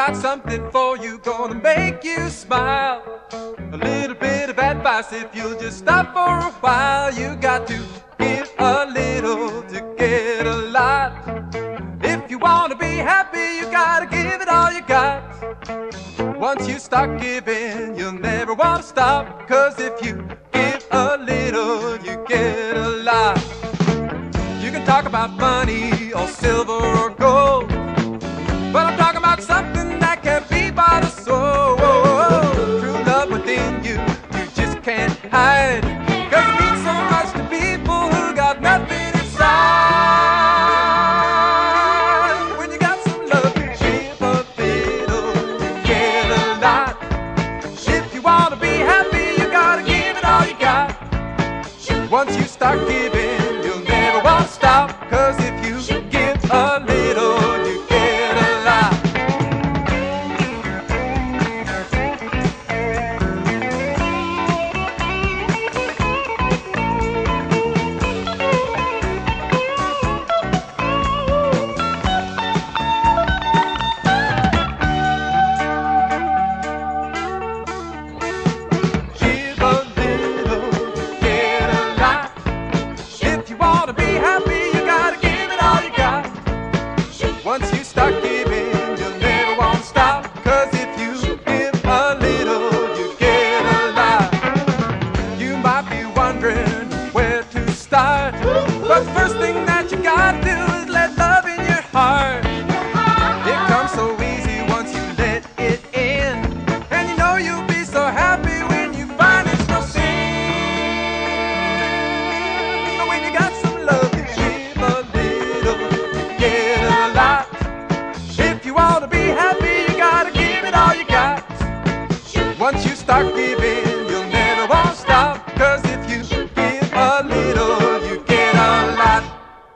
got something for you, gonna make you smile. A little bit of advice, if you'll just stop for a while. You got to give a little to get a lot. If you wanna be happy, you gotta give it all you got. Once you start giving, you'll never wanna stop. 'Cause if you give a little, you get a lot. You can talk about money or silver or gold, but I'm talking about something that can't be bought or sold. True love within you, you just can't hide. 'Cause it means so much to people who got nothing inside. When you got some love, you give a little, you get a lot. If you wanna be happy, you gotta give it all you got. Once you start giving,